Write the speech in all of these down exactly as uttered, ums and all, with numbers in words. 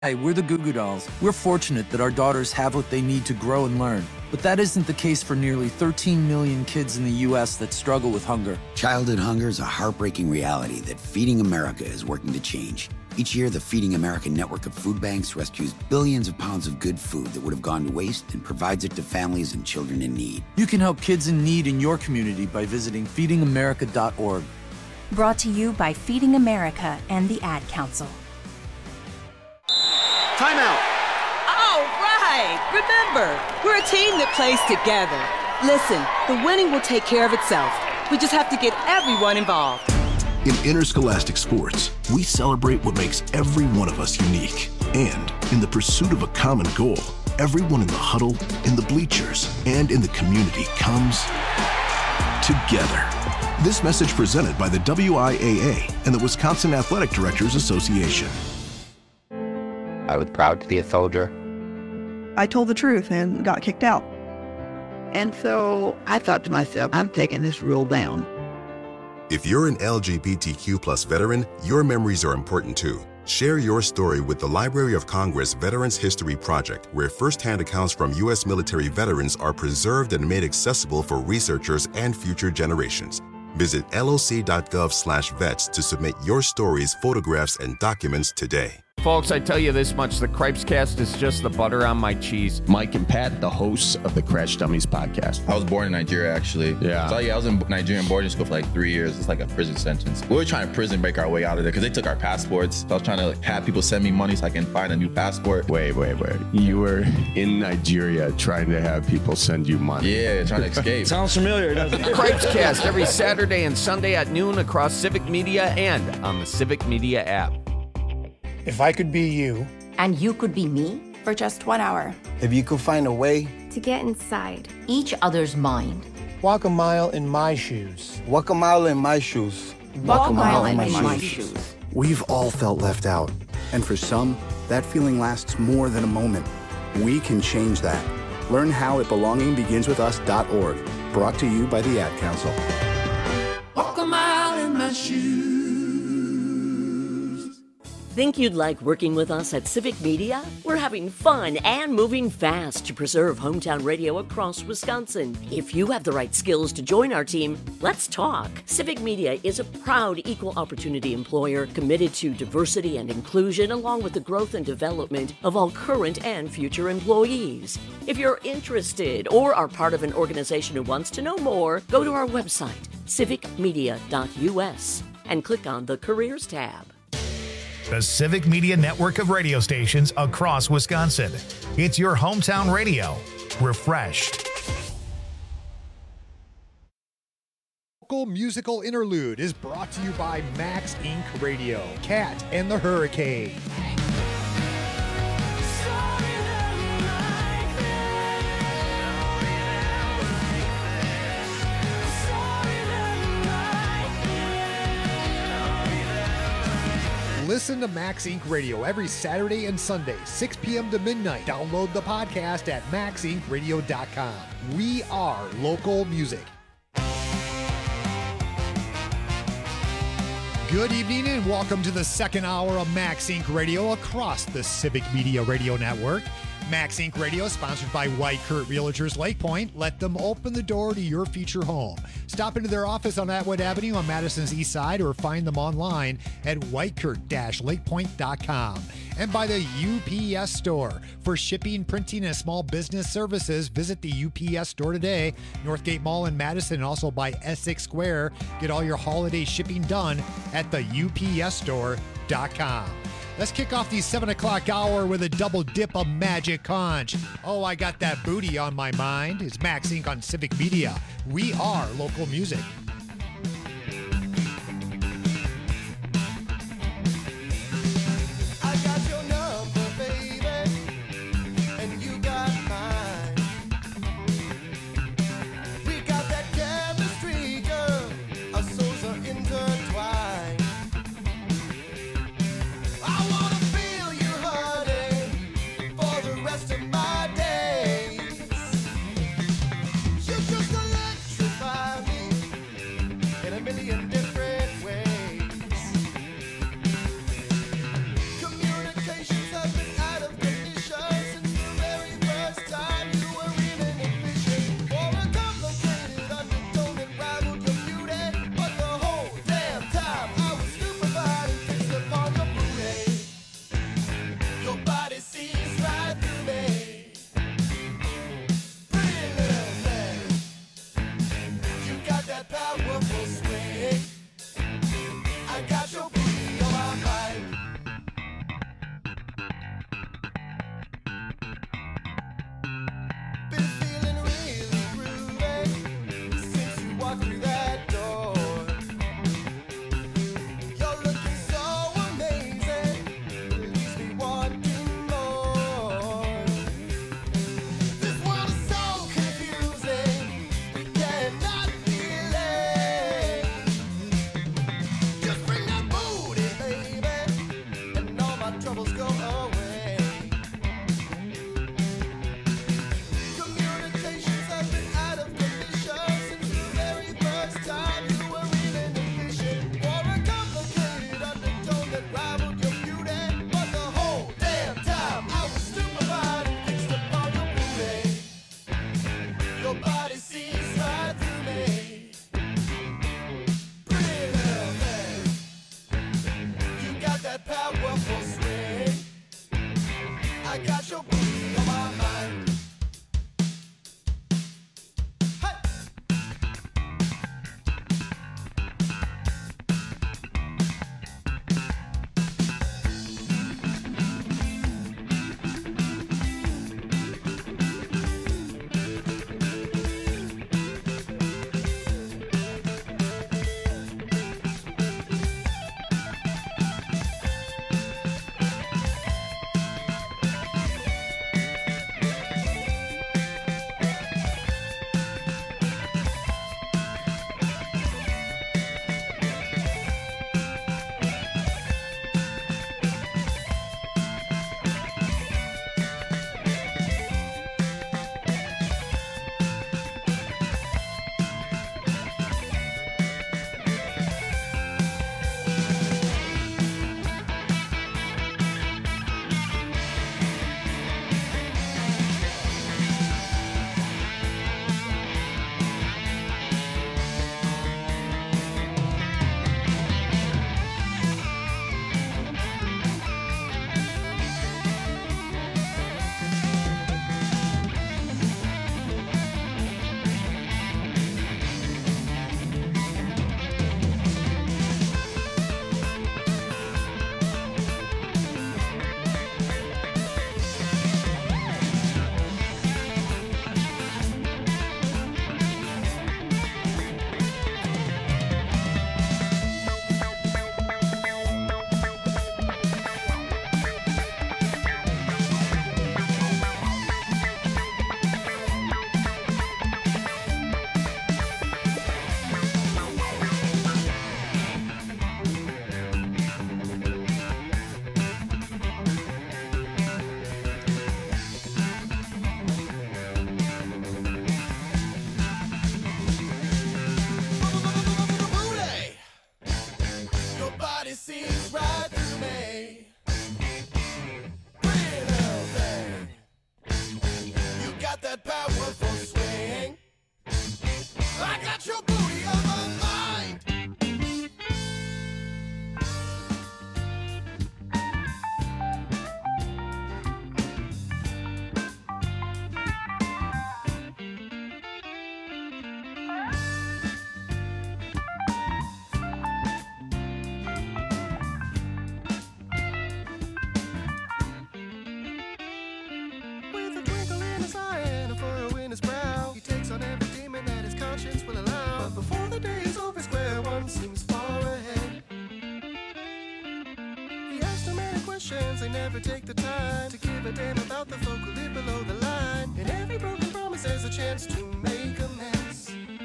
Hi, we're the Goo Goo Dolls. We're fortunate that our daughters have what they need to grow and learn. But that isn't the case for nearly thirteen million kids in the U S that struggle with hunger. Childhood hunger is a heartbreaking reality that Feeding America is working to change. Each year, the Feeding America network of food banks rescues billions of pounds of good food that would have gone to waste and provides it to families and children in need. You can help kids in need in your community by visiting feeding america dot org. Brought to you by Feeding America and the Ad Council. Timeout. All right. Remember, we're a team that plays together. Listen, the winning will take care of itself. We just have to get everyone involved. In interscholastic sports, we celebrate what makes every one of us unique. And in the pursuit of a common goal, everyone in the huddle, in the bleachers, and in the community comes together. This message presented by the W I A A and the Wisconsin Athletic Directors Association. I was proud to be a soldier. I told the truth and got kicked out. And so I thought to myself, I'm taking this rule down. If you're an L G B T Q plus veteran, your memories are important too. Share your story with the Library of Congress Veterans History Project, where firsthand accounts from U S military veterans are preserved and made accessible for researchers and future generations. Visit loc.gov slash vets to submit your stories, photographs, and documents today. Folks, I tell you this much, the Cripescast is just the butter on my cheese. Mike and Pat, the hosts of the Crash Dummies podcast. I was born in Nigeria, actually. Yeah. So, yeah, I was in Nigerian boarding school for like three years. It's like a prison sentence. We were trying to prison break our way out of there because they took our passports. So I was trying to like, have people send me money so I can find a new passport. Wait, wait, wait. You were in Nigeria trying to have people send you money. Yeah, trying to escape. Sounds familiar, doesn't it? Cripescast every Saturday and Sunday at noon across Civic Media and on the Civic Media app. If I could be you. And you could be me. For just one hour. If you could find a way. To get inside each other's mind. Walk a mile in my shoes. Walk a mile in my shoes. Walk, Walk a mile, mile in, in my, my shoes. shoes. We've all felt left out. And for some, that feeling lasts more than a moment. We can change that. Learn how at belonging begins with us dot org. Brought to you by the Ad Council. Walk a mile in my shoes. Think you'd like working with us at Civic Media? We're having fun and moving fast to preserve hometown radio across Wisconsin. If you have the right skills to join our team, let's talk. Civic Media is a proud equal opportunity employer committed to diversity and inclusion along with the growth and development of all current and future employees. If you're interested or are part of an organization who wants to know more, go to our website, civic media dot u s, and click on the Careers tab. The Civic Media network of radio stations across Wisconsin. It's your hometown radio. Refreshed. Local musical interlude is brought to you by Max Incorporated. Radio, Cat and the Hurricane. Listen to Max Incorporated. Radio every Saturday and Sunday, six p.m. to midnight. Download the podcast at max inc radio dot com. We are local music. Good evening and welcome to the second hour of Max Incorporated. Radio across the Civic Media Radio Network. Max Incorporated. Radio is sponsored by White Kurt Realtors Lake Point. Let them open the door to your future home. Stop into their office on Atwood Avenue on Madison's east side or find them online at white kurt dash lake point dot com. And by the U P S Store. For shipping, printing, and small business services, visit the U P S Store today. Northgate Mall in Madison and also by Essex Square. Get all your holiday shipping done at the U P S store dot com. Let's kick off the seven o'clock hour with a double dip of Magic Conch. Oh, I got that booty on my mind. It's Max Incorporated on Civic Media. We are local music. politicians, they never take the time to give a damn about the folk who live below the line. In every broken promise, there's a chance to make amends.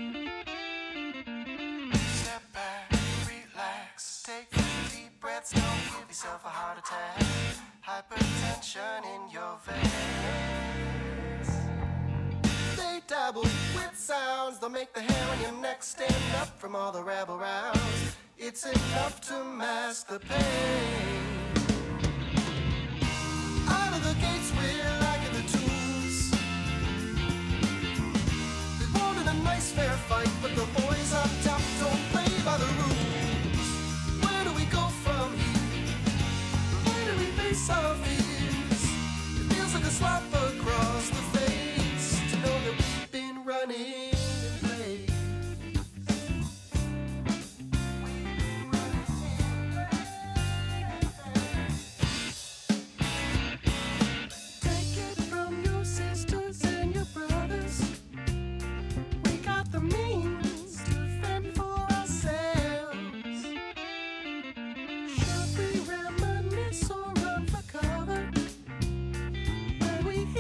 Step back, relax, take deep breaths, don't give yourself a heart attack. Hypertension in your veins. They dabble with sounds, they'll make the hair on your neck stand up from all the rabble rouse. It's enough to mask the pain. Out of the gates, we're like the tools. They wanted a nice fair fight, but the boys up top don't play by the rules. Where do we go from here? Where do we face our fears? It feels like a slap across the face to know that we've been running in place. Take it from your sisters and your brothers. We got the means to fend for ourselves. Should we reminisce or run for cover when we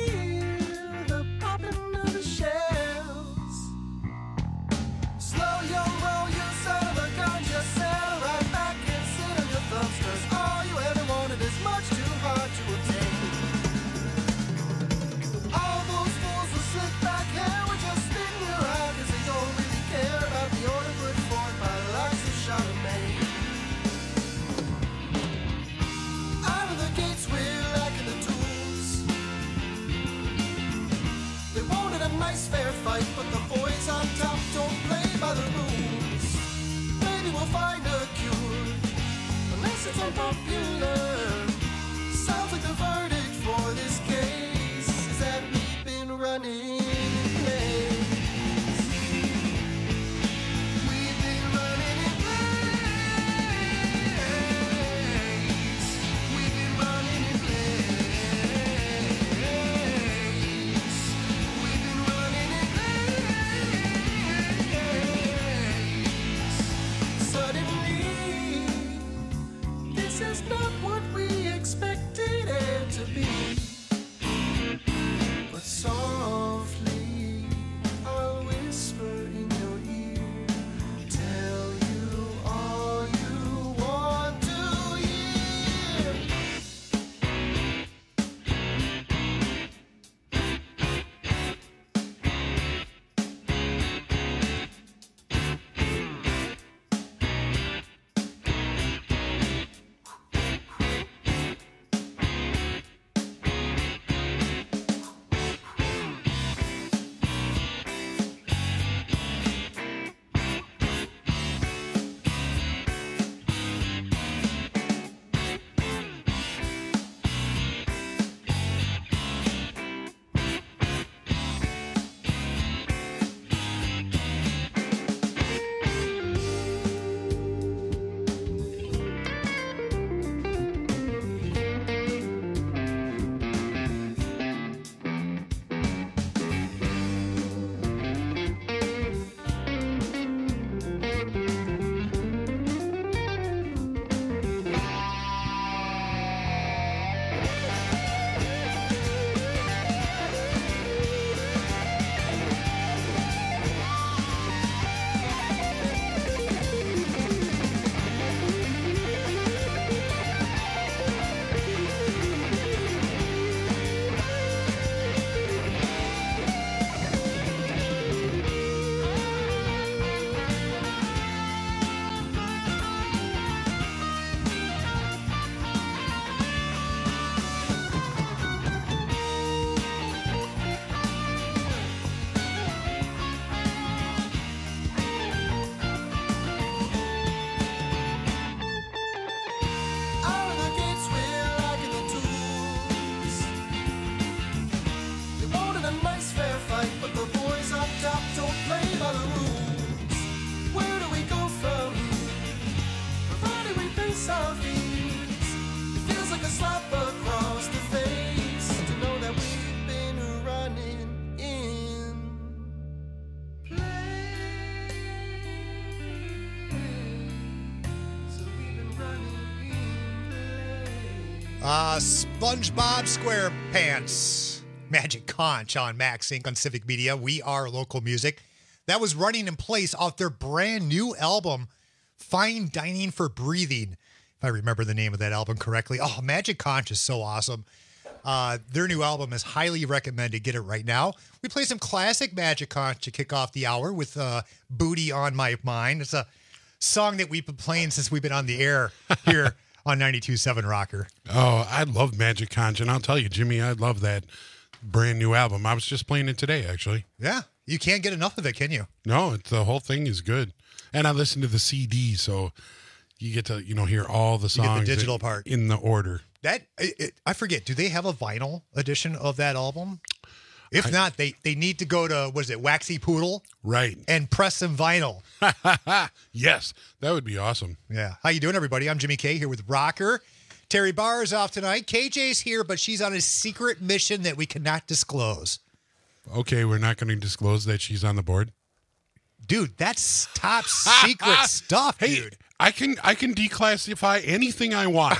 Uh, SpongeBob SquarePants. Magic Conch on Max Incorporated on Civic Media. We are local music. That was Running in Place off their brand new album, Fine Dining for Breathing. If I remember the name of that album correctly. Oh, Magic Conch is so awesome. Uh, their new album is highly recommended. Get it right now. We play some classic Magic Conch to kick off the hour with uh, Booty on My Mind. It's a song that we've been playing since we've been on the air here on ninety-two point seven Rocker. Oh, I love Magic Conch, and I'll tell you, Jimmy, I love that brand new album. I was just playing it today, actually. Yeah, you can't get enough of it, can you? No, it's, the whole thing is good. And I listen to the C D, so you get to, you know, hear all the songs. You get the digital in, part. In the order. That it, it, I forget, do they have a vinyl edition of that album? If I, not, they, they need to go to, what is it, Waxy Poodle? Right. And press some vinyl. Yes, that would be awesome. Yeah. How you doing, everybody? I'm Jimmy K here with Rocker. Terry Barr is off tonight. K J's here, but she's on a secret mission that we cannot disclose. Okay, we're not going to disclose that she's on the board? Dude, that's top secret stuff, hey, dude. I can I can declassify anything I want.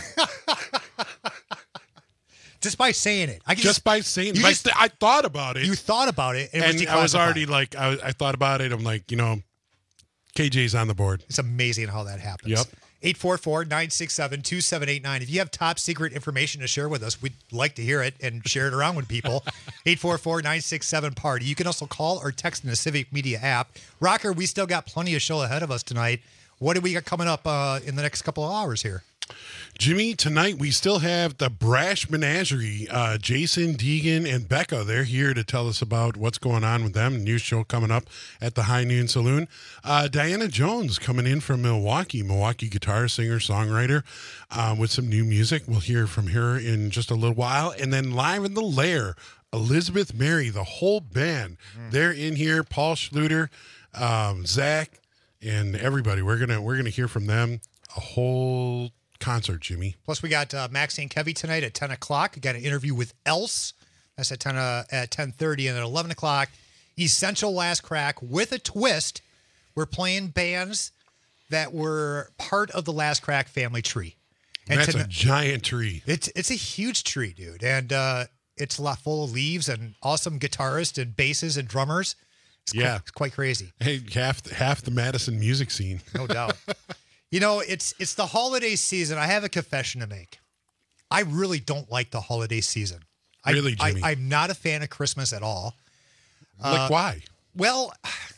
Just by saying it. I can just, just by saying it. Just, I thought about it. You thought about it. And, and it was I was already like, I, I thought about it. I'm like, you know, K J's on the board. It's amazing how that happens. Yep. eight four four, nine six seven, two seven eight nine. If you have top secret information to share with us, we'd like to hear it and share it around with people. eight four four, nine six seven, party. You can also call or text in the Civic Media app. Rocker, we still got plenty of show ahead of us tonight. What do we got coming up uh, in the next couple of hours here? Jimmy, tonight we still have the Brash Menagerie. Uh, Jason, Deegan, and Becca, they're here to tell us about what's going on with them. New show coming up at the High Noon Saloon. Uh, Diana Jones coming in from Milwaukee, Milwaukee guitar singer, songwriter, uh, with some new music. We'll hear from her in just a little while. And then live in the Lair, Elizabeth Mary, the whole band. Mm. They're in here. Paul Schluter, um, Zach, and everybody. We're gonna we're gonna hear from them a whole concert, Jimmy. Plus, we got uh, Maxine Kevy tonight at ten o'clock. We got an interview with Else. That's at ten uh, at ten thirty, and at eleven o'clock, Essential Last Crack with a twist. We're playing bands that were part of the Last Crack family tree. And that's a giant tree. It's it's a huge tree, dude, and uh, it's a lot full of leaves and awesome guitarists and basses and drummers. It's yeah, quite, it's quite crazy. Hey, half half the Madison music scene, no doubt. You know, it's it's the holiday season. I have a confession to make. I really don't like the holiday season. Really, I, Jimmy? I, I'm not a fan of Christmas at all. Like uh, why? Well,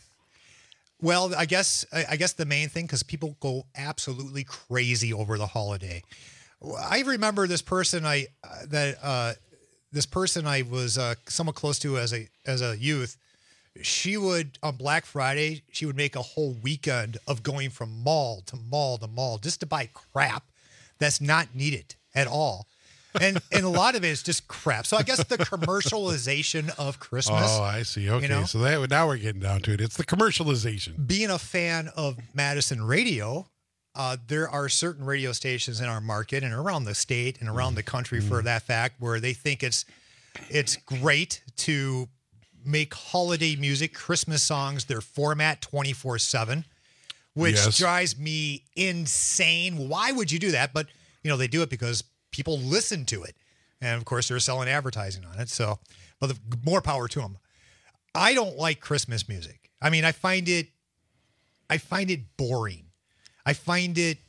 well, I guess I, I guess the main thing, because people go absolutely crazy over the holiday. I remember this person I uh, that uh, this person I was uh, somewhat close to as a as a youth. She would, on Black Friday, she would make a whole weekend of going from mall to mall to mall just to buy crap that's not needed at all. And and a lot of it is just crap. So I guess the commercialization of Christmas. Oh, I see. Okay, you know? So that now we're getting down to it. It's the commercialization. Being a fan of Madison radio, uh, there are certain radio stations in our market and around the state and around the country, mm. for that fact, where they think it's it's great to make holiday music, Christmas songs, their format twenty-four seven, which yes. drives me insane. Why would you do that? But, you know, they do it because people listen to it. And, of course, they're selling advertising on it. So, but the, more power to them. I don't like Christmas music. I mean, I find it, I find it boring. I find it,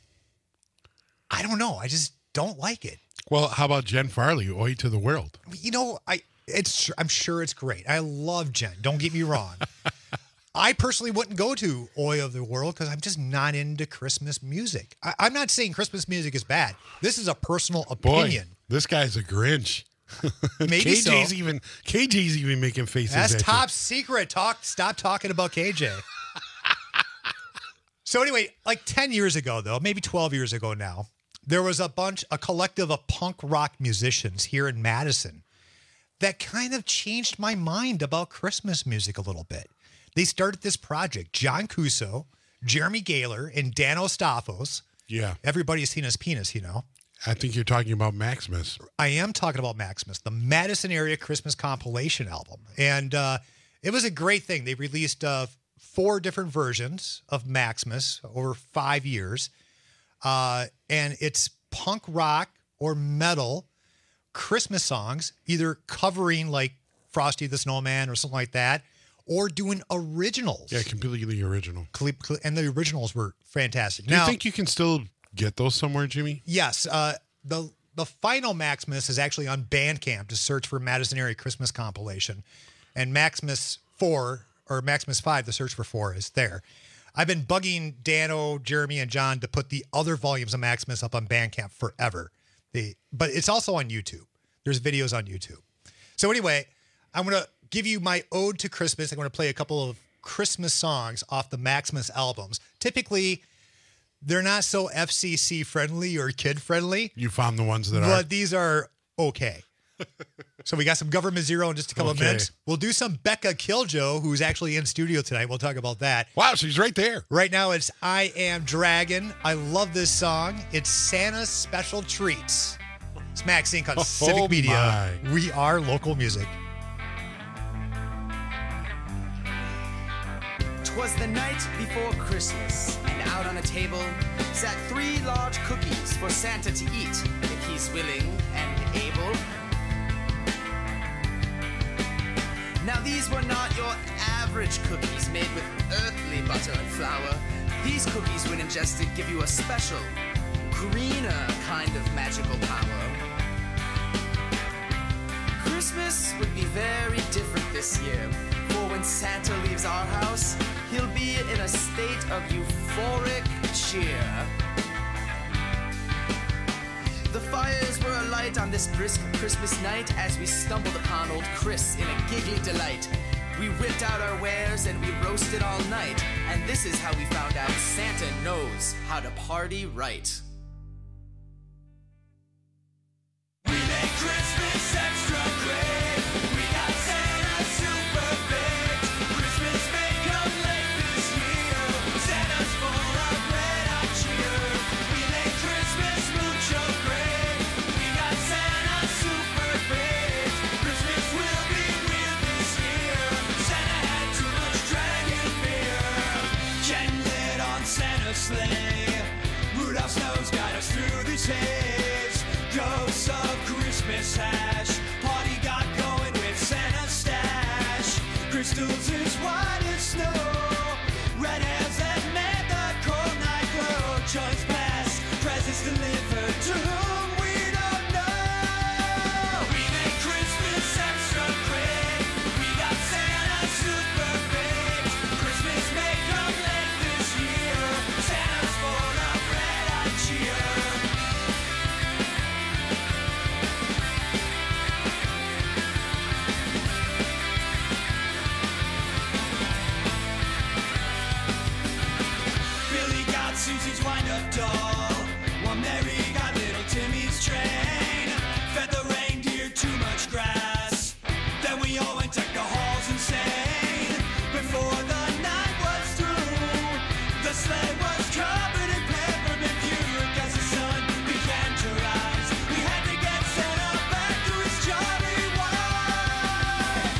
I don't know. I just don't like it. Well, how about Jen Farley, Oi to the World? You know, I, It's. I'm sure it's great. I love Jen. Don't get me wrong. I personally wouldn't go to Oi of the World because I'm just not into Christmas music. I, I'm not saying Christmas music is bad. This is a personal opinion. Boy, this guy's a Grinch. Maybe K J's so. even K J's even making faces. That's at top you. secret. Talk. Stop talking about K J. So anyway, like ten years ago, though, maybe twelve years ago now, there was a bunch, a collective of punk rock musicians here in Madison that kind of changed my mind about Christmas music a little bit. They started this project, John Cuso, Jeremy Gaylor, and Dan Ostafos. Yeah. Everybody's seen his penis, you know. I think you're talking about Maximus. I am talking about Maximus, the Madison area Christmas compilation album. And uh, it was a great thing. They released uh, four different versions of Maximus over five years. Uh, and it's punk rock or metal Christmas songs, either covering like Frosty the Snowman or something like that, or doing originals. Yeah, completely original. And the originals were fantastic. Do now, you think you can still get those somewhere, Jimmy? Yes. Uh, the the final Maximus is actually on Bandcamp. To search for Madison Area Christmas compilation. And Maximus four, or Maximus five, the search for four is there. I've been bugging Dano, Jeremy, and John to put the other volumes of Maximus up on Bandcamp forever. The, but it's also on YouTube. There's videos on YouTube. So anyway, I'm going to give you my ode to Christmas. I'm going to play a couple of Christmas songs off the Maximus albums. Typically, they're not so F C C friendly or kid friendly. You found the ones that but are. But these are okay. So we got some Government Zero in just a couple Okay. of minutes. We'll do some Becca Killjoe, who's actually in studio tonight. We'll talk about that. Wow, she's right there. Right now it's I Am Dragon. I love this song. It's Santa's Special Treats. It's Max Inc. on Oh, Civic Media. my. We are local music. 'Twas the night before Christmas, and out on a table sat three large cookies for Santa to eat, if he's willing and able. Now these were not your average cookies made with earthly butter and flour. These cookies, when ingested, give you a special, greener kind of magical power. Christmas would be very different this year, for when Santa leaves our house, he'll be in a state of euphoric cheer. The fires were alight on this brisk Christmas night as we stumbled upon old Chris in a giggly delight. We whipped out our wares and we roasted all night, and this is how we found out Santa knows how to party right. We make Christmas extra great. We got Santa super baked. Christmas may come late this year. Santa's full of red-hot cheer. We make Christmas mucho great. We got Santa super baked. Christmas will be weird this year. Santa had too much dragon beer. Ken lit on Santa's sleigh. Rudolph's nose got us through these haze. Ghosts of Christmas hash. Party got going with Santa's stash. Crystals as white as snow. Red hairs that made the cold night glow. Joys past, presents delivered to whom we don't know. We make Christmas extra great. We got Santa super baked. Christmas may come late this year. Santa's full of red-hot cheer. Billy got Susie's wind-up doll, while Mary got little Timmy's train. Fed the reindeer too much grass, then we all went took the halls insane. Before the night was through, the sleigh was covered in peppermint puke. As the sun began to rise, we had to get Santa back to his jolly wife.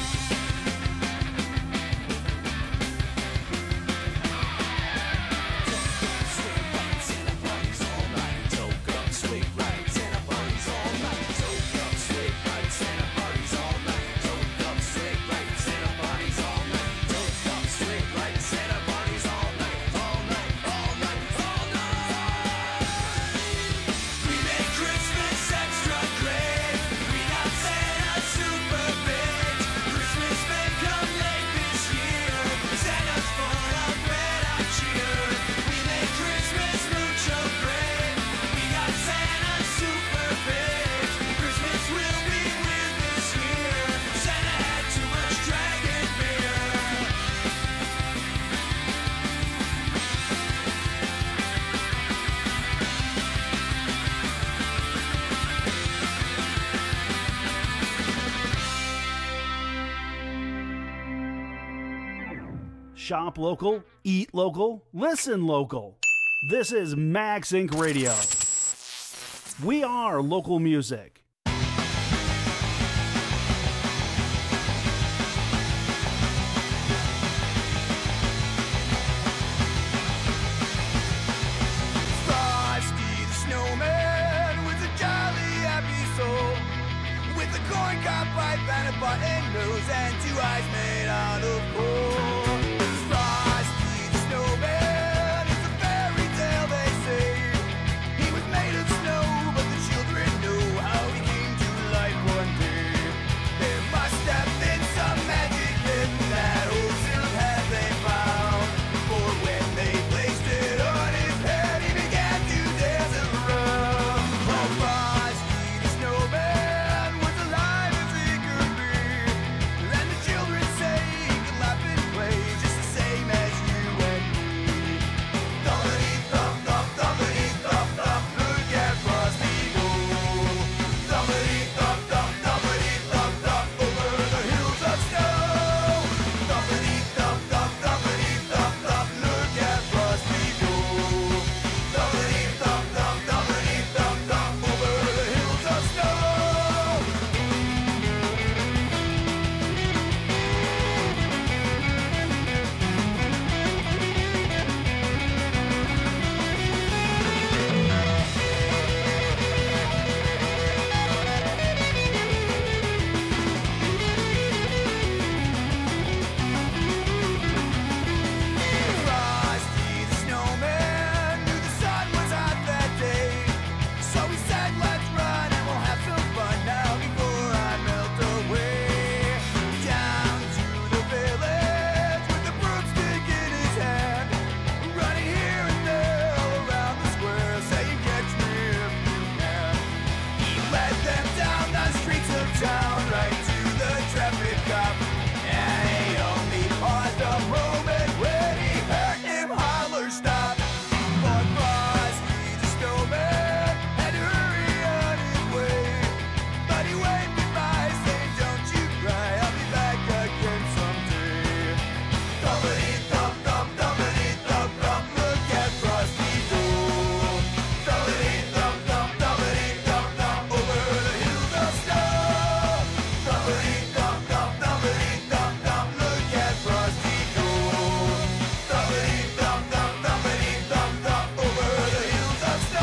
We make Christmas extra great. We got Santa super baked. Christmas may come late this year. Santa's full of red-hot cheer. We make Christmas mucho great. We got Santa super baked. Christmas will be weird this year. Santa had too much dragon beer. Shop local, eat local, listen local. This is Max Incorporated. Radio. We are local music. Frosty the Snowman was a jolly happy soul. cop pipe and a button nose and two eyes made out of coal. Frosty the snowman is a fairy tale, they say. He was made of snow, but the children know how he came to life one day. There must have been some magic in that old silk hat they found. For when they placed it on his head, he began to dance around. Oh, Frosty the snowman was alive as he could be. And the children say he could laugh and play just the same as you and me. Thumpity thump thump, thumpity thump thump, look at Frosty go. Thumpity thump thump, thumpity thump thump, over the hills of snow. Thumpity thump thump, thumpity thump thump, look at Frosty go. Thumpity thump thump, thumpity thump thump, over the hills of snow. Frosty the snowman knew the sun was out that day. So he said, let's run and we'll have some fun now before I melt away. Down to the village with the broomstick in his hand, running here and there all around the square, saying catch me if you can. He led them down the streets of town right to the traffic cop, and he only paused a moment when he heard him holler stop. But Frosty the snowman had to hurry on his way, but he waved goodbye saying don't you cry, I'll be back again someday. Thumpity thump thump, thumpity thump thump, look at Frosty go. Thumpity thump thump, thumpity thump thump, over the hills of snow. Thumpity thump thump, thumpity thump thump, look at Frosty go. Thumpity thump thump, thumpity thump thump, over the hills of snow.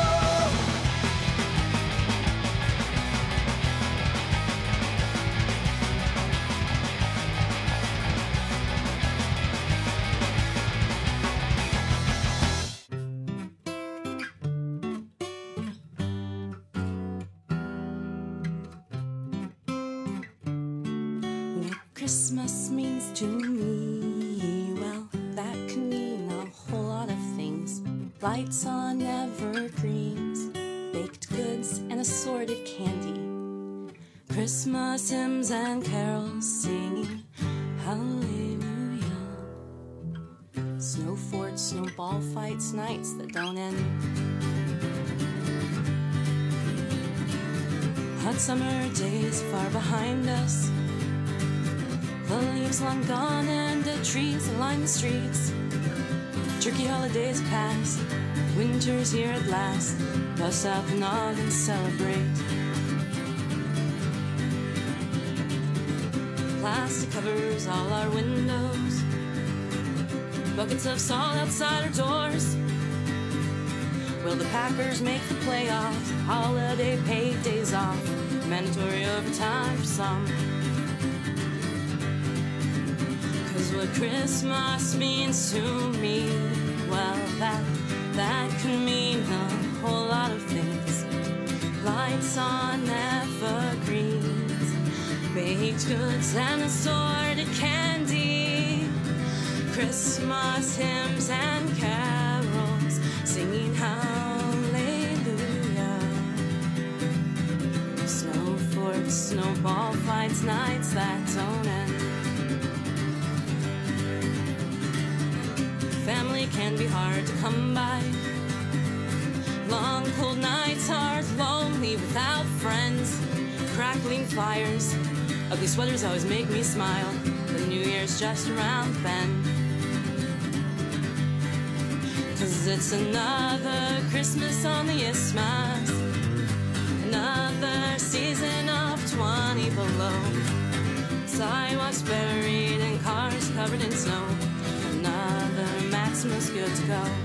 What Christmas means to me, well, that can mean a whole lot of things. Lights on evergreens, baked goods, and assorted candy. Christmas hymns and carols singing hallelujah. Snow forts, snowball fights, nights that don't end. Hot summer days far behind us. The leaves long gone and dead trees line the streets. Turkey holidays past, winter's here at last. Bust out the nog and celebrate. Plastic covers all our windows. Buckets of salt outside our doors. Will the Packers make the playoffs? Holiday paid days off, mandatory overtime for some. Cause what Christmas means to me, well, that, that can mean a whole lot of things. Lights on evergreens, baked goods and assorted candy. Christmas hymns and carols singing hallelujah. Snow forts, snowball fights, nights that don't end. Family can be hard to come by. Long cold nights are lonely without friends. Crackling fires, ugly sweaters always make me smile. The New Year's just around the bend. Cause it's another Christmas on the Isthmus, another season of twenty below. Sidewalks buried and cars covered in snow. Another Maximus good to go.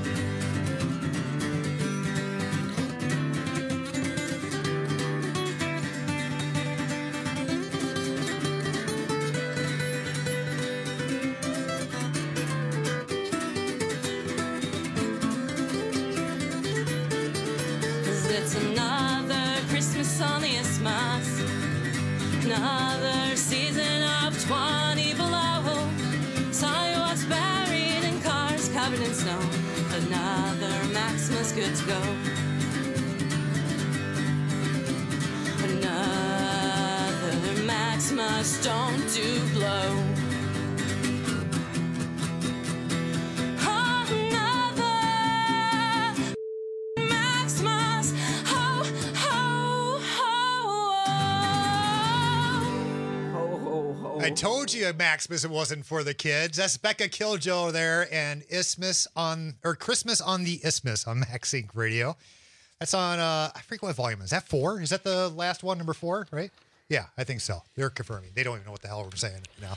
Another season of twenty below. Sidewalks buried in cars covered in snow. Another Maximus good to go. Another Maximus don't do blow. I told you, Maximus, it wasn't for the kids. That's Becca Killjoe there and Isthmus on, or Christmas on the Isthmus on Max Inc Radio. That's on, uh, I forget what volume is that. Four? Is that the last one, number four, right? Yeah, I think so. They're confirming. They don't even know what the hell we're saying now.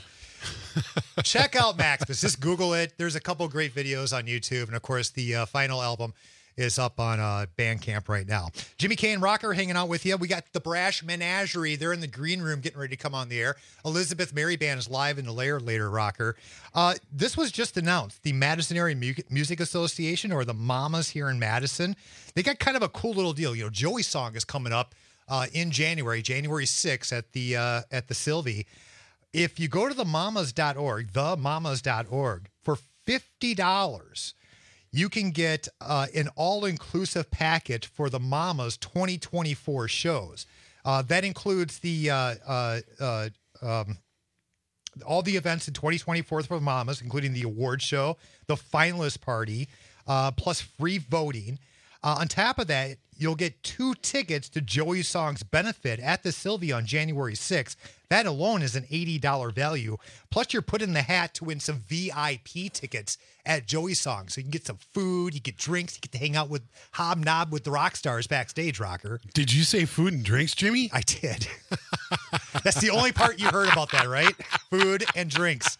Check out Maximus. Just Google it. There's a couple great videos on YouTube. And of course, the uh, final album is up on uh, Bandcamp right now. Jimmy K and Rocker hanging out with you. We got the Brash Menagerie. They're in the green room getting ready to come on the air. Elizabeth Mary Band is live in the layer later, Rocker. Uh, this was just announced. The Madison Area Mu- Music Association, or the Mamas here in Madison, they got kind of a cool little deal. You know, Joey's song is coming up uh, in January, January sixth at the uh, at the Sylvie. If you go to the mamas dot org, the mamas dot org, for fifty dollars, you can get uh, an all-inclusive package for the Mamas twenty twenty-four shows. Uh, that includes the uh, uh, uh, um, all the events in twenty twenty-four for the Mamas, including the award show, the finalist party, uh, plus free voting. Uh, on top of that, you'll get two tickets to Joey Song's benefit at the Sylvia on January sixth. That alone is an eighty dollars value. Plus, you're put in the hat to win some V I P tickets at Joey Song. So you can get some food, you get drinks, you get to hang out with hobnob with the rock stars backstage, Rocker. Did you say food and drinks, Jimmy? I did. That's the only part you heard about that, right? Food and drinks.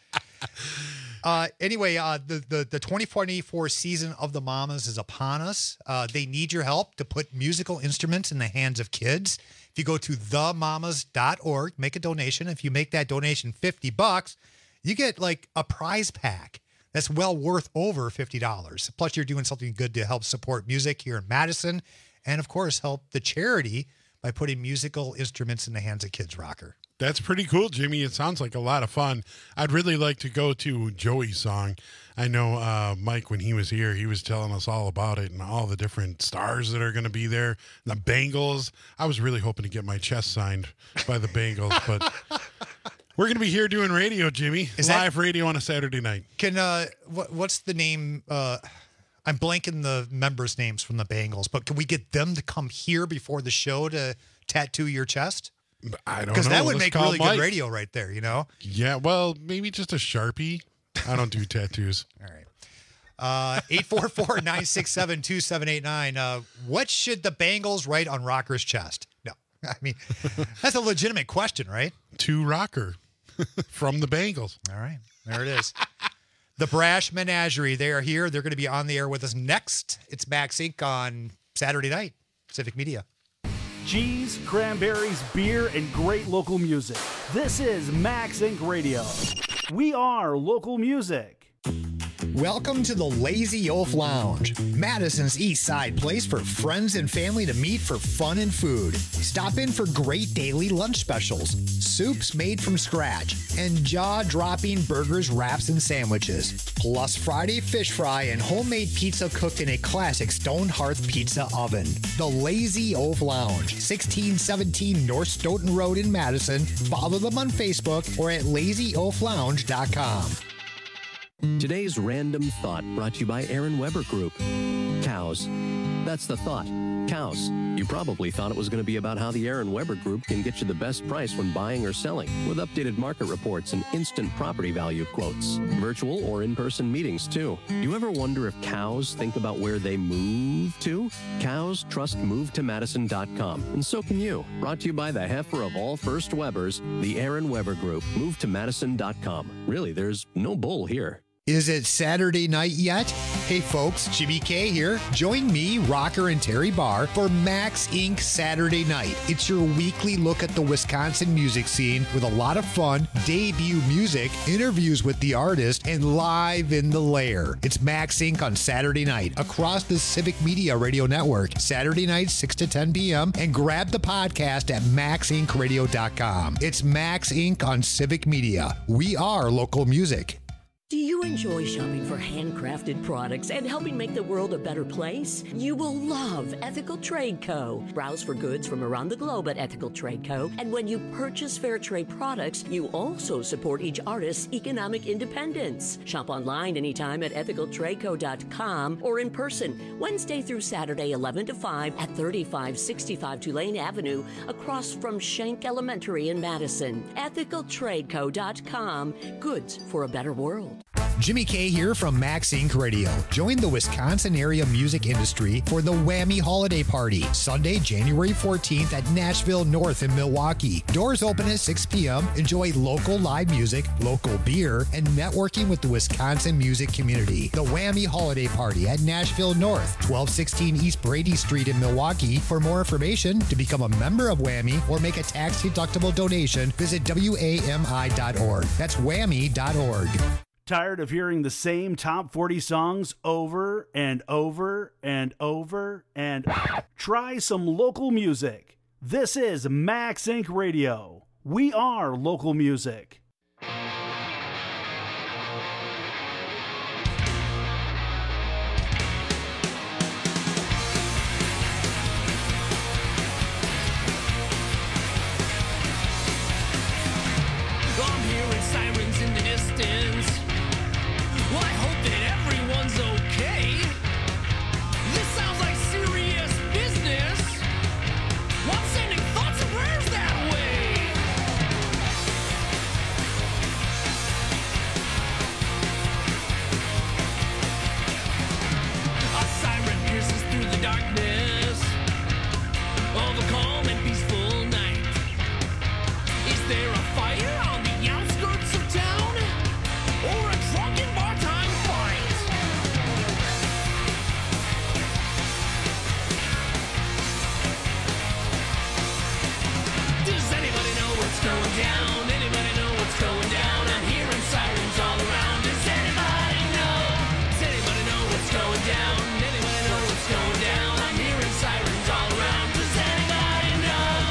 Uh, anyway, uh, the, the, the twenty twenty-four season of the Mamas is upon us. Uh, they need your help to put musical instruments in the hands of kids. If you go to the mamas dot org, make a donation. If you make that donation fifty bucks, you get like a prize pack that's well worth over fifty dollars. Plus, you're doing something good to help support music here in Madison and, of course, help the charity by putting musical instruments in the hands of kids, Rocker. That's pretty cool, Jimmy. It sounds like a lot of fun. I'd really like to go to Joey's song. I know uh, Mike, when he was here, he was telling us all about it and all the different stars that are going to be there. The Bengals. I was really hoping to get my chest signed by the Bengals, but we're going to be here doing radio, Jimmy. Is Live that, radio on a Saturday night. Can uh, what, what's the name? Uh, I'm blanking the members' names from the Bengals, but can we get them to come here before the show to tattoo your chest? I don't know. Because that would Let's make call really Mike. good radio right there, you know? Yeah, well, maybe just a Sharpie. I don't do tattoos. All right. Uh, eight four four, nine six seven, two seven eight nine. Uh, what should the Bengals write on Rocker's chest? No. I mean, that's a legitimate question, right? To Rocker from the Bengals. All right. There it is. The Brash Menagerie. They are here. They're going to be on the air with us next. It's Max Incorporated on Saturday night, Civic Media. Cheese, cranberries, beer, and great local music. This is Max Incorporated Radio. We are local music. Welcome to the Lazy Oaf Lounge, Madison's East Side place for friends and family to meet for fun and food. Stop in for great daily lunch specials, soups made from scratch, and jaw-dropping burgers, wraps, and sandwiches. Plus Friday fish fry and homemade pizza cooked in a classic stone hearth pizza oven. The Lazy Oaf Lounge, sixteen seventeen North Stoughton Road in Madison. Follow them on Facebook or at lazy oaf lounge dot com. Today's Random Thought brought to you by Aaron Weber Group. Cows. That's the thought. Cows. You probably thought it was going to be about how the Aaron Weber Group can get you the best price when buying or selling, with updated market reports and instant property value quotes. Virtual or in-person meetings, too. Do you ever wonder if cows think about where they move to? Cows trust move to madison dot com, and so can you. Brought to you by the heifer of all first Webers, the Aaron Weber Group. move to madison dot com. Really, there's no bull here. Is it Saturday night yet? Hey folks, Jimmy K here. Join me, Rocker, and Terry Barr for Max Incorporated Saturday Night. It's your weekly look at the Wisconsin music scene with a lot of fun, debut music, interviews with the artist, and live in the lair. It's Max Incorporated on Saturday night across the Civic Media Radio Network, Saturday night, six to ten p.m., and grab the podcast at max inc radio dot com. It's Max Incorporated on Civic Media. We are local music. Do you enjoy shopping for handcrafted products and helping make the world a better place? You will love Ethical Trade Co. Browse for goods from around the globe at Ethical Trade Co. And when you purchase fair trade products, you also support each artist's economic independence. Shop online anytime at ethical trade co dot com or in person Wednesday through Saturday, eleven to five at thirty-five sixty-five Tulane Avenue across from Schenck Elementary in Madison. ethical trade co dot com. Goods for a better world. Jimmy K here from Max Incorporated Radio. Join the Wisconsin area music industry for the Whammy Holiday Party, Sunday, January fourteenth at Nashville North in Milwaukee. Doors open at six p.m. Enjoy local live music, local beer, and networking with the Wisconsin music community. The Whammy Holiday Party at Nashville North, twelve sixteen East Brady Street in Milwaukee. For more information, to become a member of Whammy or make a tax-deductible donation, visit W A M I dot org. That's whammy dot org. Tired of hearing the same top forty songs over and over and over and try some local music. This is Max Incorporated Radio. We are local music. I'm hearing sirens in the distance. Well, I hope that everyone's okay. This sounds like serious business. Well, I'm sending thoughts and prayers that way. A siren pierces through the darkness of a calm and peaceful night. Is there a fire on the outskirts of town? Or a drunken bar-time fight? Does anybody know what's going down? Anybody know what's going down? I'm hearing sirens all around. Does anybody know? Does anybody know what's going down? Anybody know what's going down? I'm hearing sirens all around. Does anybody know?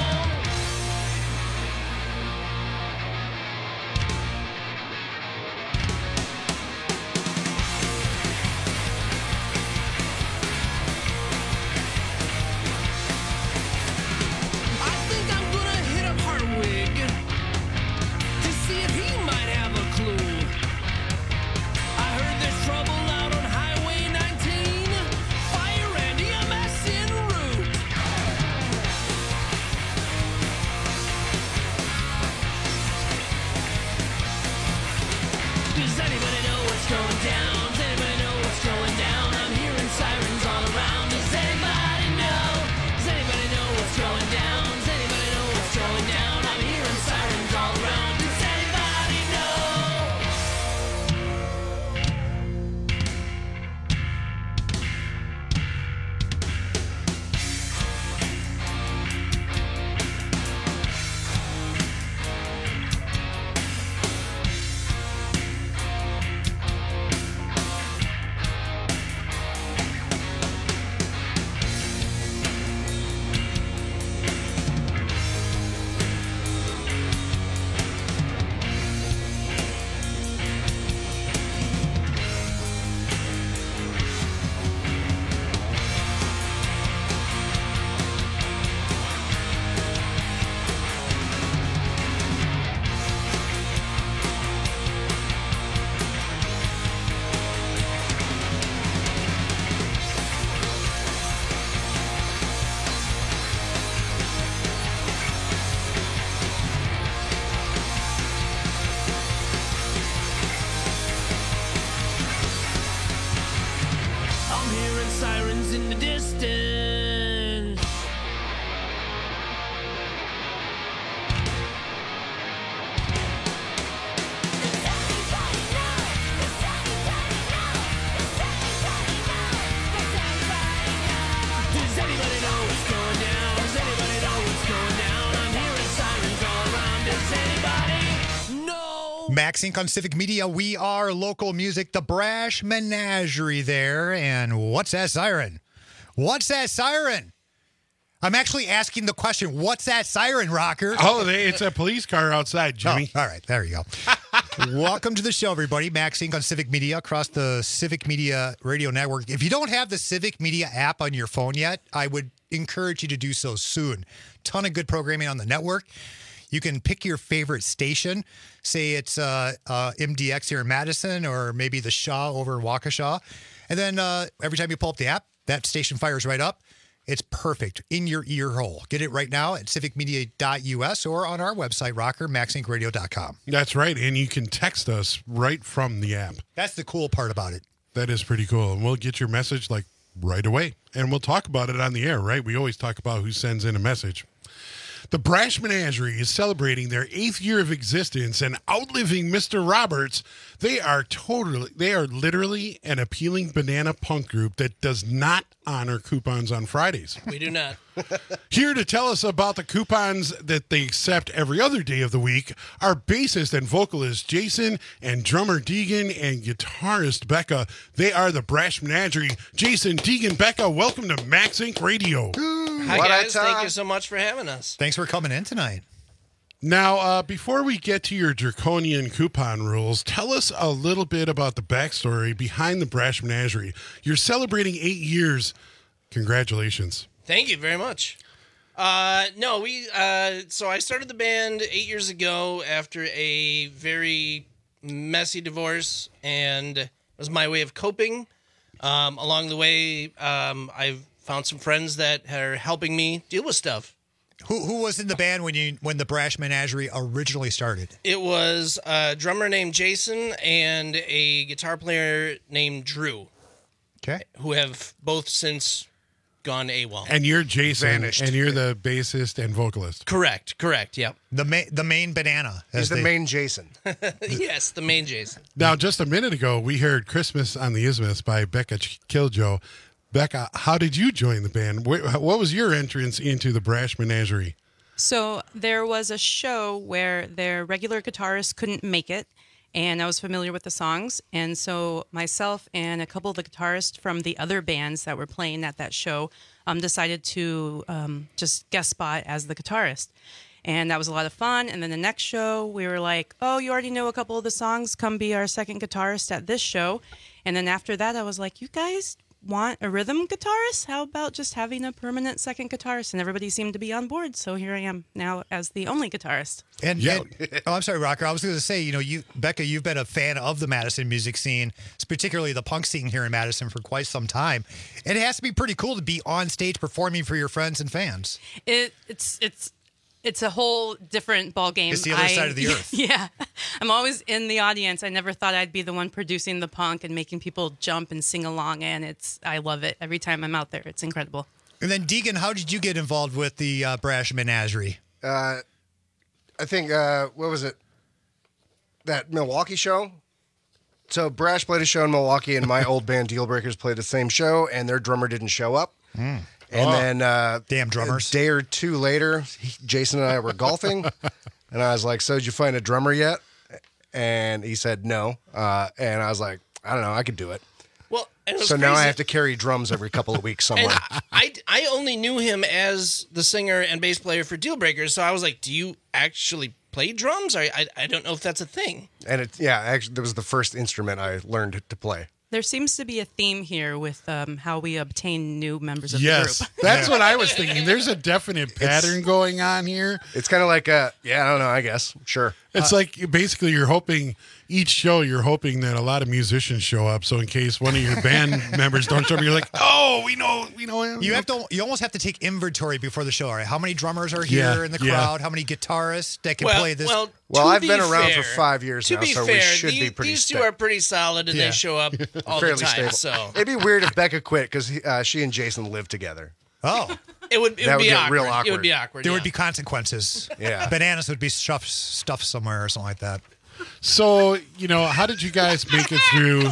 I think I'm gonna hit up Hartwig to see if he might have a clue. I heard there's trouble out on Highway nineteen. Fire and E M S en route. Does anybody know what's going down? Does anybody know what's going down? I'm hearing sirens all around. Does anybody know? Does anybody know what's going down? Does anybody know what's going down? I'm hearing sirens all around. Does anybody know? Max Inc on Civic Media. We are local music, the Brash Menagerie there. And what's that siren? What's that siren? I'm actually asking the question, what's that siren, Rocker? Oh, they, it's a police car outside, Jimmy. Oh, all right, there you go. Welcome to the show, everybody. Max Inc on Civic Media across the Civic Media Radio Network. If you don't have the Civic Media app on your phone yet, I would encourage you to do so soon. Ton of good programming on the network. You can pick your favorite station. Say it's uh, uh, M D X here in Madison or maybe the Shaw over in Waukesha. And then uh, every time you pull up the app, that station fires right up. It's perfect in your ear hole. Get it right now at civic media dot U S or on our website, rocker max inc radio dot com. That's right. And you can text us right from the app. That's the cool part about it. That is pretty cool. And we'll get your message like right away. And we'll talk about it on the air, right? We always talk about who sends in a message. The Brash Menagerie is celebrating their eighth year of existence and outliving Mister Roberts. They are totally, they are literally an appealing banana punk group that does not honor coupons on Fridays. We do not. Here to tell us about the coupons that they accept every other day of the week are bassist and vocalist Jason and drummer Deegan and guitarist Becca. They are the Brash Menagerie. Jason, Deegan, Becca, welcome to Max Inc Radio. Hi, What guys. I Thank you so much for having us. Thanks for coming in tonight. Now, uh, before we get to your draconian coupon rules, tell us a little bit about the backstory behind the Brash Menagerie. You're celebrating eight years. Congratulations. Thank you very much. Uh, no, we. Uh, so I started the band eight years ago after a very messy divorce, and it was my way of coping. Um, along the way, um, I've found some friends that are helping me deal with stuff. Who who was in the band when you when the Brash Menagerie originally started? It was a drummer named Jason and a guitar player named Drew. Okay. Who have both since gone AWOL. And you're Jason, Vanished. and you're the bassist and vocalist. Correct, correct, yep. The main the main banana. He's as the they- main Jason. Yes, the main Jason. Now, just a minute ago, we heard Christmas on the Isthmus by Becca Ch- Killjoe. Becca, how did you join the band? Wh- What was your entrance into the Brash Menagerie? So there was a show where their regular guitarist couldn't make it, and I was familiar with the songs. And so myself and a couple of the guitarists from the other bands that were playing at that show um, decided to um, just guest spot as the guitarist. And that was a lot of fun. And then the next show, we were like, oh, you already know a couple of the songs. Come be our second guitarist at this show. And then after that, I was like, you guys want a rhythm guitarist? How about just having a permanent second guitarist? And everybody seemed to be on board. So here I am now as the only guitarist. And, and oh, I'm sorry, Rocker. I was going to say, you know, you, Becca, you've been a fan of the Madison music scene, particularly the punk scene here in Madison, for quite some time. And it has to be pretty cool to be on stage performing for your friends and fans. It, it's it's it's a whole different ball game. It's the other I- side of the earth. Yeah, I'm always in the audience. I never thought I'd be the one producing the punk and making people jump and sing along. And it's I love it every time I'm out there. It's incredible. And then, Deegan, how did you get involved with the uh, Brash Menagerie? Uh, I think, uh, what was it? That Milwaukee show? So Brash played a show in Milwaukee, and my old band Deal Breakers played the same show, and their drummer didn't show up. Mm. And Oh. then uh, Damn drummers. a day or two later, he- Jason and I were golfing, and I was like, so did you find a drummer yet? And he said no. Uh, and I was like, I don't know, I could do it. Well, and it was So now I crazy. have to carry drums every couple of weeks somewhere. And I, I only knew him as the singer and bass player for Deal Breakers, so I was like, do you actually play drums? I, I, I don't know if that's a thing. And it, yeah, actually, that was the first instrument I learned to play. There seems to be a theme here with um, how we obtain new members of Yes, the group. that's what I was thinking. There's a definite pattern going on here. It's kind of like, a, yeah, I don't know, I guess. Sure. It's like basically you're hoping each show you're hoping that a lot of musicians show up. So in case one of your band members don't show up, you're like, oh, we know, we know him. You have to. You almost have to take inventory before the show. All right, how many drummers are here Yeah, in the yeah. crowd? How many guitarists that can Well, play this? well, Well, to I've be been around fair- for five years to now, be so fair, we should the- be pretty These two sta- are pretty solid, and Yeah. they show up all the fairly time. stable. So It'd be weird if Becca quit because uh, she and Jason live together. oh, it would it That would would be get awkward. real It would awkward. be awkward. there yeah. would be consequences. Yeah. Bananas would be stuffed stuffed somewhere or something like that. So, you know, how did you guys make it through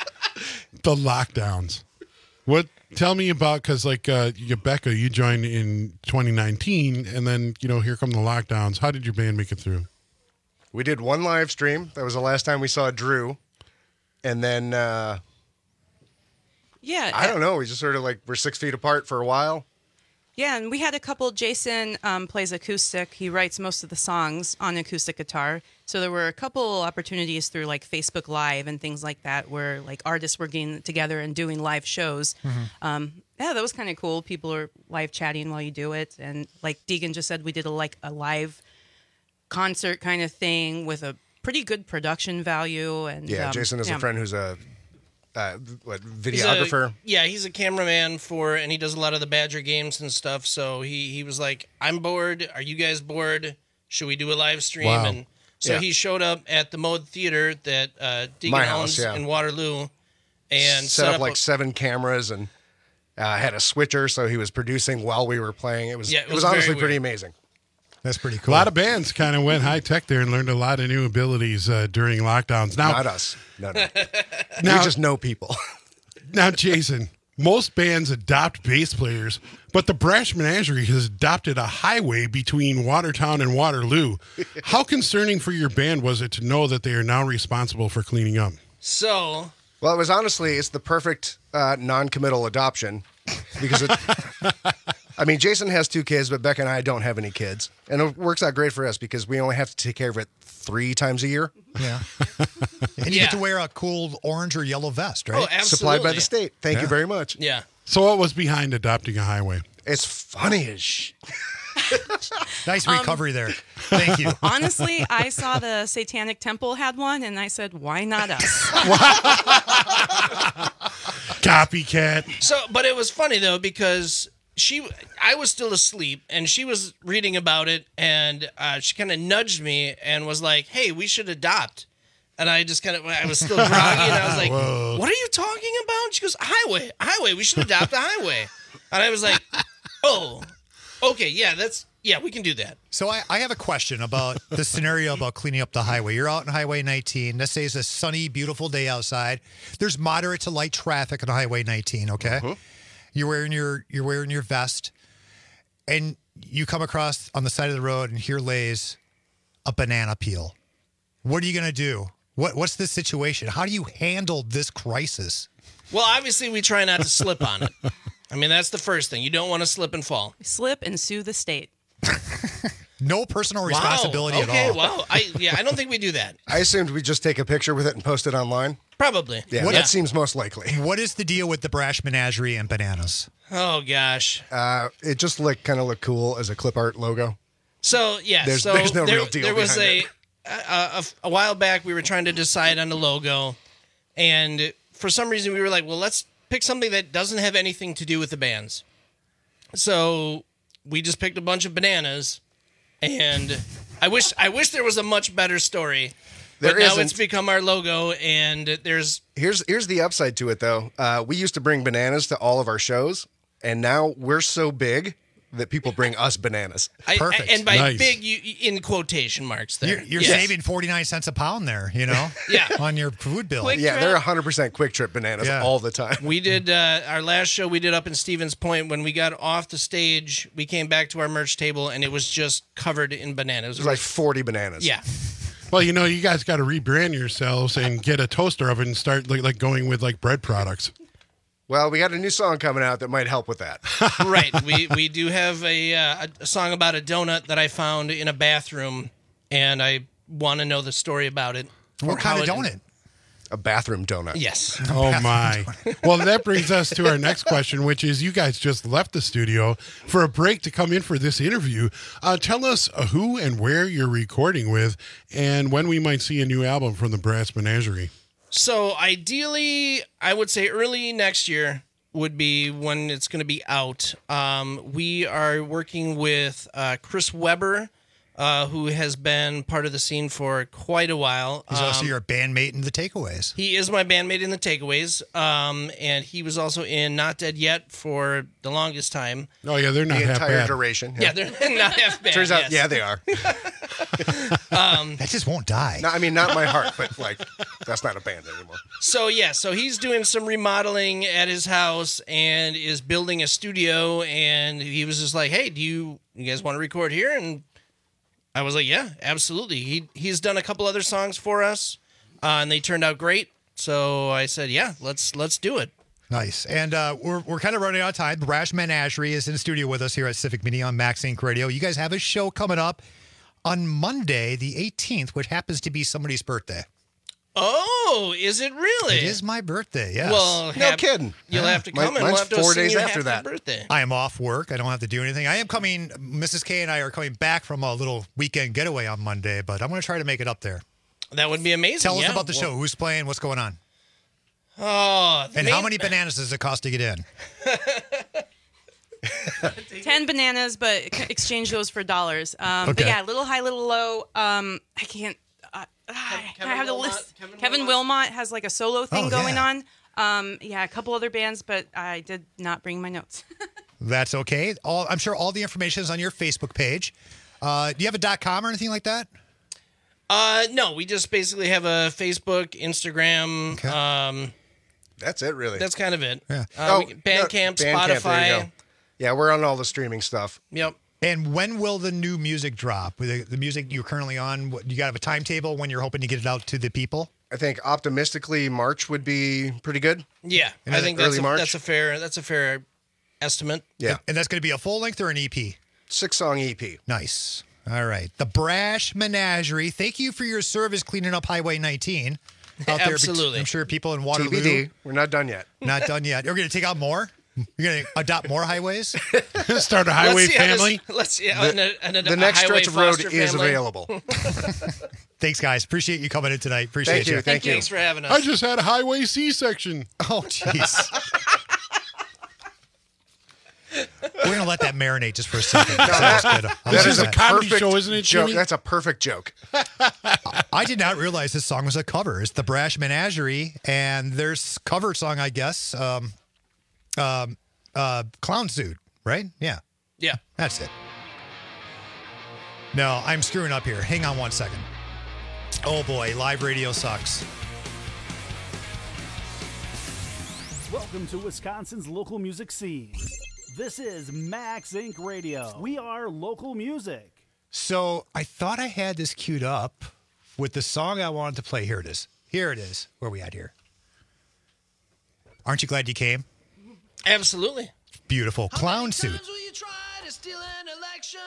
the lockdowns? What tell me about because like uh, you, Becca, you joined in twenty nineteen, and then you know here come the lockdowns. How did your band make it through? We did one live stream. That was the last time we saw Drew. And then, uh, Yeah. I don't know. We just sort of like, we're six feet apart for a while. Yeah, and we had a couple. Jason um, plays acoustic. He writes most of the songs on acoustic guitar. So there were a couple opportunities through like Facebook Live and things like that where like artists were getting together and doing live shows. Mhm. Um, yeah, that was kind of cool. People are live chatting while you do it. And like Deegan just said, we did a like a live concert kind of thing with a pretty good production value. And Yeah, um, Jason is yeah. a friend who's a uh, what He's a- videographer. yeah, he's a cameraman for, and he does a lot of the Badger games and stuff. So he he was like, "I'm bored. Are you guys bored? Should we do a live stream?" Wow. And so Yeah. he showed up at the Mode Theater that uh, Deegan My house, owns yeah. in Waterloo, and set, up, like a- seven cameras and uh, had a switcher, so he was producing while we were playing. It was Yeah, it it was, was very honestly weird. pretty amazing. That's pretty A cool. lot of bands kind of went high tech there and learned a lot of new abilities uh, during lockdowns. Now, Not us. No, no. Now- we just know people. now, Jason, most bands adopt bass players, but the Brash Menagerie has adopted a highway between Watertown and Waterloo. How concerning for your band was it to know that they are now responsible for cleaning up? So, well, it was honestly, it's the perfect uh, non-committal adoption because it. I mean, Jason has two kids, but Becca and I don't have any kids, and it works out great for us because we only have to take care of it three times a year. Yeah. And you get to wear a cool orange or yellow vest, right? Oh, absolutely. Supplied by the state. Thank Yeah. you very much. yeah. So, what was behind adopting a highway? It's funny as sh- Nice Um, recovery there. Thank you. Honestly, I saw the Satanic Temple had one, and I said, why not us? Copycat. So, but it was funny though because she, I was still asleep, and she was reading about it, and uh, she kind of nudged me and was like, "Hey, we should adopt." And I just kind of, I was still groggy, and I was like, Whoa. "What are you talking about?" She goes, "Highway, highway. We should adopt a highway." And I was like, "Oh, okay, yeah, that's yeah, we can do that." So I, I have a question about the scenario about cleaning up the highway. You're out on Highway nineteen. Let's say it's a sunny, beautiful day outside. There's moderate to light traffic on Highway nineteen, okay? Uh-huh. You're wearing your you're wearing your vest, and you come across on the side of the road, and here lays a banana peel. What are you gonna do? What what's the situation? How do you handle this crisis? Well, obviously, we try not to slip on it. I mean, that's the first thing. You don't want to slip and fall. Slip and sue the state. No personal responsibility wow. at okay, all. wow. I yeah, I don't think we do that. I assumed we just take a picture with it and post it online. Probably. Yeah, What- that seems most likely. What is the deal with the Brash Menagerie and bananas? Oh gosh. Uh, it just looked kind of looked cool as a clip art logo. So yeah, There's- so there's no there, real deal there was a, behind a, a a while back we were trying to decide on the logo, and for some reason we were like, well, let's pick something that doesn't have anything to do with the bands. So we just picked a bunch of bananas, and I wish I wish there was a much better story. There but now isn't. it's become our logo, and there's Here's here's the upside to it though. Uh, we used to bring bananas to all of our shows, and now we're so big that people bring us bananas. I, Perfect. and by Nice. big, you in quotation marks there. You're, you're Yes. saving forty-nine cents a pound there, you know? Yeah. On your food bill. Quick Yeah, Trip. they're one hundred percent Quick Trip bananas Yeah. all the time. We did uh, our last show we did up in Stevens Point. When we got off the stage, we came back to our merch table and it was just covered in bananas. There's like forty bananas. yeah, Well, you know, you guys got to rebrand yourselves and get a toaster oven and start like, like going with like bread products. Well, we got a new song coming out that might help with that. right. We we do have a uh, a song about a donut that I found in a bathroom, and I want to know the story about it. What Or kind of how it- donut? A bathroom donut. Yes. Oh my. Well, that brings us to our next question, which is you guys just left the studio for a break to come in for this interview. Uh, tell us who and where you're recording with and when we might see a new album from the Brass Menagerie. So ideally, I would say early next year would be when it's going to be out. Um, we are working with uh, Chris Weber, uh, who has been part of the scene for quite a while. He's also Um, your bandmate in the Takeaways. He is my bandmate in the Takeaways, um, and he was also in Not Dead Yet for the longest time. Oh, yeah, they're not The half entire bad. duration. Yeah, they're not half bad. Turns out, yes. yeah, they are. Um, That just won't die. No, I mean, not my heart, but like, that's not a band anymore. So yeah, so he's doing some remodeling at his house and is building a studio. And he was just like, "Hey, do you you guys want to record here?" And I was like, yeah, absolutely. He he's done a couple other songs for us, uh, and they turned out great. So I said, yeah, let's let's do it. Nice. And uh, we're, we're kind of running out of time. The Brash Menagerie is in the studio with us here at Civic Media on Max Inc Radio. You guys have a show coming up on Monday, the eighteenth, which happens to be somebody's birthday. Oh, is it really? It is my birthday, yes. Well, No hap- kidding. You'll Yeah. have to My- come and mine's we'll have to four sing days your after happy that. birthday. I am off work. I don't have to do anything. I am coming, Missus K and I are coming back from a little weekend getaway on Monday, but I'm going to try to make it up there. That would be amazing. Tell us yeah. about the Well- show. Who's playing? What's going on? Oh, And man- how many bananas does it cost to get in? Ten bananas, but c- exchange those for dollars. Um, But Okay. yeah, little high, little low. Um, I can't. Uh, I Kevin have the Wilmot- list. Kevin Kevin, Wilmot has like a solo thing Oh, going yeah. on. Um, yeah, a couple other bands, but I did not bring my notes. That's okay. All I'm sure all the information is on your Facebook page. Uh, do you have a .com or anything like that? Uh, no, we just basically have a Facebook, Instagram. Um, That's it, really. that's kind of it. Yeah. Uh, we Oh, can- no, Bandcamp, Bandcamp, there you Spotify. go. Yeah, we're on all the streaming stuff. Yep. And when will the new music drop? The, the music you're currently on, what, you got to have a timetable when you're hoping to get it out to the people? I think optimistically March would be pretty good. Yeah, And I is think it that's early a, March? that's a fair that's a fair estimate. Yeah. And that's going to be a full length or an E P? Six song E P. Nice. All right. The Brash Menagerie. Thank you for your service cleaning up Highway nineteen out there. Absolutely. I'm sure people in Waterloo. T B D. We're not done yet. Not done yet. You're going to take out more? You're going to adopt more highways? Start a highway Let's see how this- family. Let's see. The- and a, and a, the a next highway stretch of road foster is family. available. Thanks, guys. Appreciate you coming in tonight. Appreciate Thank you. you. Thank you. Thanks for having us. I just had a highway C-section. Oh, jeez. We're going to let that marinate just for a second. No, that- That was good. I This like is a that. comedy Perfect show, isn't it, joke. Jimmy? That's a perfect joke. I did not realize this song was a cover. It's the Brash Menagerie, and there's cover song, I guess. Um, um, uh, Clown Suit, right? Yeah, Yeah. that's it. No, I'm screwing up here. Hang on one second. Oh boy, live radio sucks. Welcome to Wisconsin's local music scene. This is Max Inc Radio. We are local music. So I thought I had this queued up with the song I wanted to play. Here it is. Here it is. Where are we at here? Aren't you glad you came? Absolutely. Beautiful. Clown Suit. Will you try to steal an election?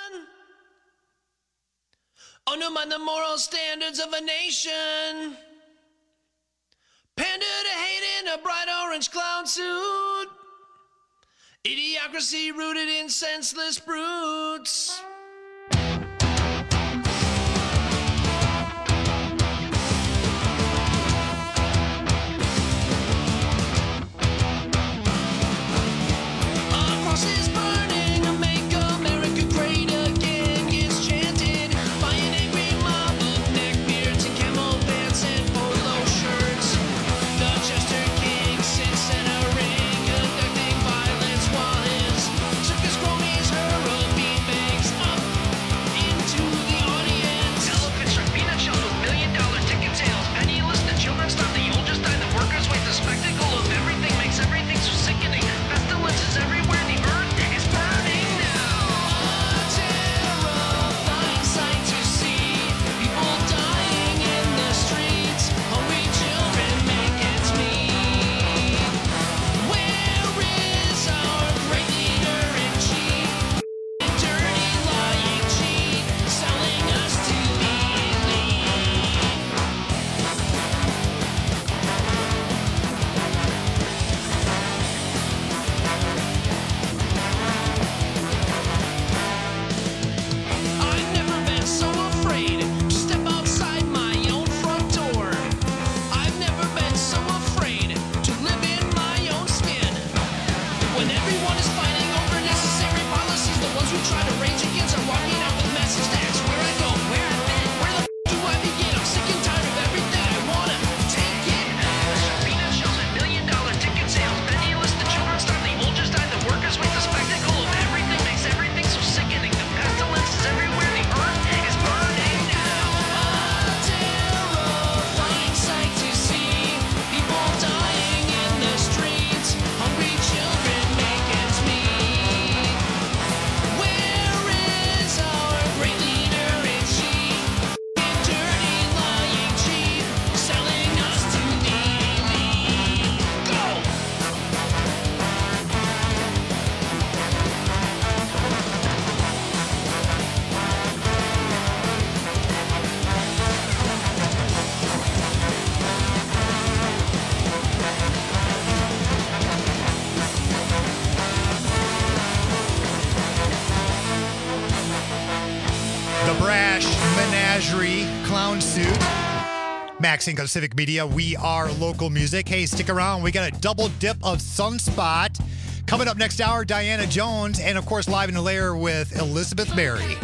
Undermine the moral standards of a nation. Pander to hate in a bright orange clown suit. Idiocracy rooted in senseless brutes. Our cross is burning to make America great again. Gets chanted by an angry mob of neckbeards and camel pants and polo shirts. The Chester King sits in a ring, conducting violence while his circus cronies hurl beanbags clown suit. Max Inc. on Civic Media. We are local music. Hey, stick around. We got a double dip of Sunspot. Coming up next hour, Diana Jones. And, of course, live in the lair with Elizabeth Berry.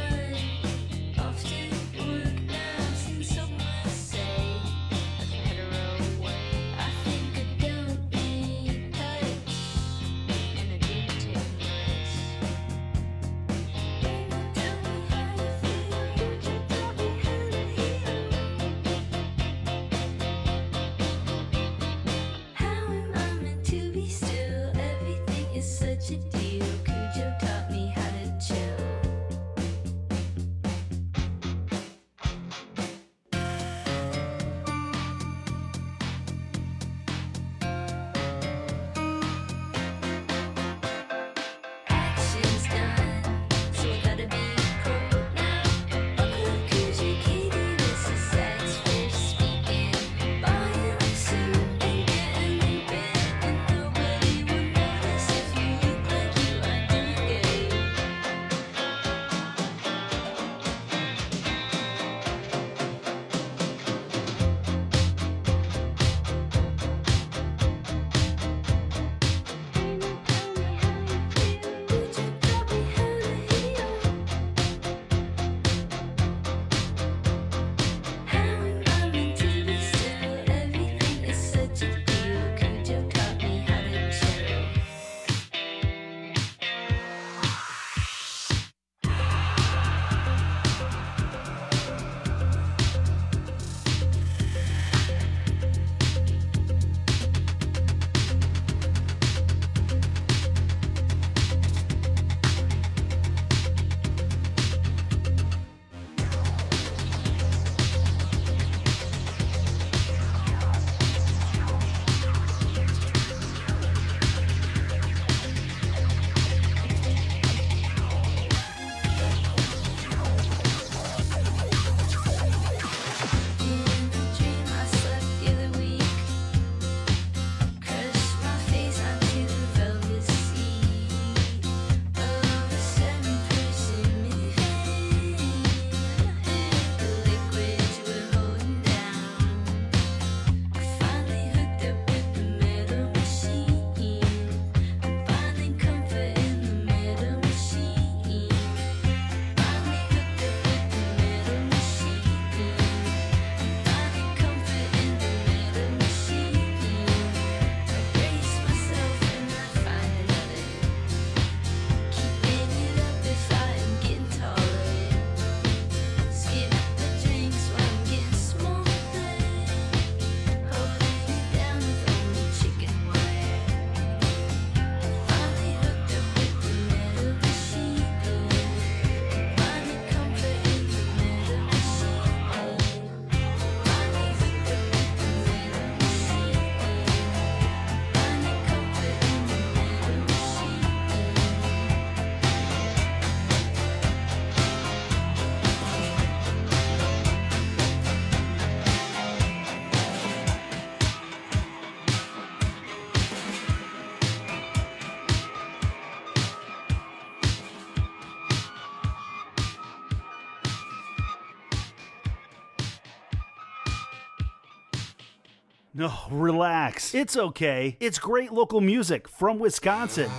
No, relax. It's okay. It's great local music from Wisconsin.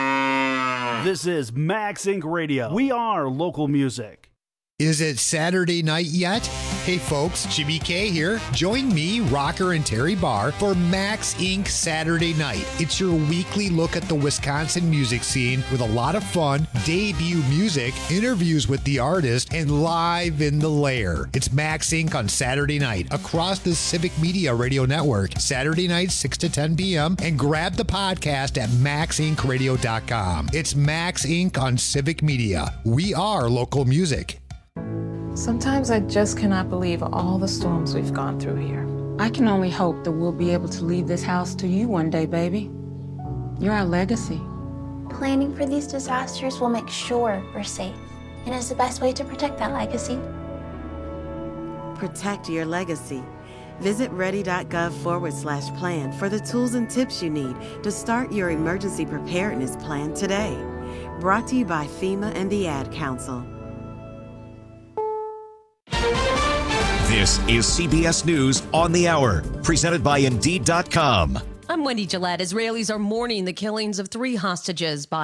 This is Max Inc Radio. We are local music. Is it Saturday night yet? Hey folks, Jimmy K here. Join me, Rocker, and Terry Barr for Max Incorporated. Saturday Night. It's your weekly look at the Wisconsin music scene with a lot of fun, debut music, interviews with the artist, and live in the lair. It's Max Incorporated on Saturday night across the Civic Media Radio Network. Saturday night, six to ten p.m. And grab the podcast at max inc radio dot com. It's Max Incorporated on Civic Media. We are local music. Sometimes I just cannot believe all the storms we've gone through here. I can only hope that we'll be able to leave this house to you one day, baby. You're our legacy. Planning for these disasters will make sure we're safe, and is the best way to protect that legacy. Protect your legacy. Visit ready.gov forward slash plan for the tools and tips you need to start your emergency preparedness plan today. Brought to you by FEMA and the Ad Council. This is C B S News on the Hour, presented by Indeed dot com. I'm Wendy Gillette. Israelis are mourning the killings of three hostages by